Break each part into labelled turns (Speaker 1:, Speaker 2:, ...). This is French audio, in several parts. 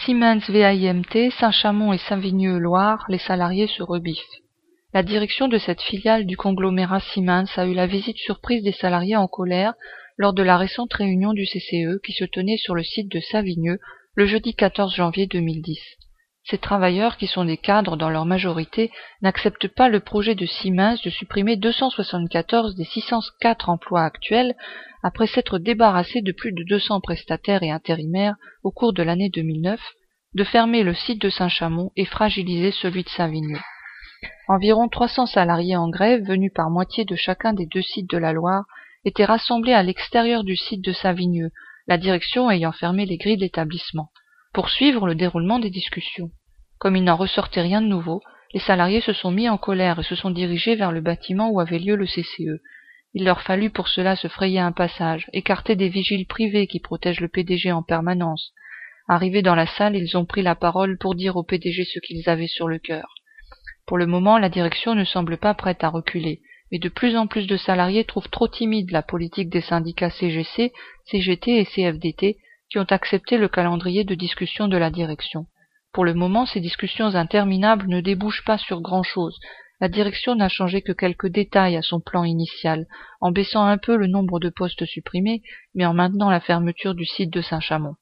Speaker 1: Siemens VAIMT, Saint-Chamond et Saint-Vigneux-Loire, les salariés se rebiffent. La direction de cette filiale du conglomérat Siemens a eu la visite surprise des salariés en colère lors de la récente réunion du CCE qui se tenait sur le site de Savigneux le jeudi 14 janvier 2010. Ces travailleurs, qui sont des cadres dans leur majorité, n'acceptent pas le projet de Siemens de supprimer 274 des 604 emplois actuels après s'être débarrassés de plus de 200 prestataires et intérimaires au cours de l'année 2009, de fermer le site de Saint-Chamond et fragiliser celui de Savigneux. Environ 300 salariés en grève, venus par moitié de chacun des deux sites de la Loire, étaient rassemblés à l'extérieur du site de Savigneux, la direction ayant fermé les grilles de l'établissement, pour suivre le déroulement des discussions. Comme il n'en ressortait rien de nouveau, les salariés se sont mis en colère et se sont dirigés vers le bâtiment où avait lieu le CCE. Il leur fallut pour cela se frayer un passage, écarter des vigiles privés qui protègent le PDG en permanence. Arrivés dans la salle, ils ont pris la parole pour dire au PDG ce qu'ils avaient sur le cœur. Pour le moment, la direction ne semble pas prête à reculer, mais de plus en plus de salariés trouvent trop timide la politique des syndicats CGC, CGT et CFDT qui ont accepté le calendrier de discussion de la direction. Pour le moment, ces discussions interminables ne débouchent pas sur grand-chose. La direction n'a changé que quelques détails à son plan initial, en baissant un peu le nombre de postes supprimés, mais en maintenant la fermeture du site de Saint-Chamond.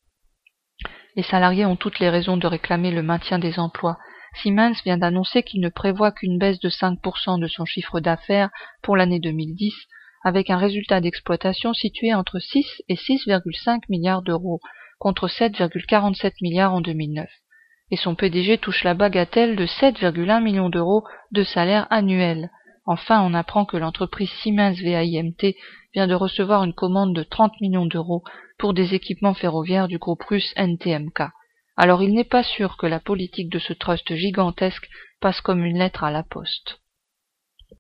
Speaker 1: Les salariés ont toutes les raisons de réclamer le maintien des emplois. Siemens vient d'annoncer qu'il ne prévoit qu'une baisse de 5% de son chiffre d'affaires pour l'année 2010, avec un résultat d'exploitation situé entre 6 et 6,5 milliards d'euros, contre 7,47 milliards en 2009. Et son PDG touche la bagatelle de 7,1 millions d'euros de salaire annuel. Enfin, on apprend que l'entreprise Siemens VAIMT vient de recevoir une commande de 30 millions d'euros pour des équipements ferroviaires du groupe russe NTMK. Alors il n'est pas sûr que la politique de ce trust gigantesque passe comme une lettre à la poste.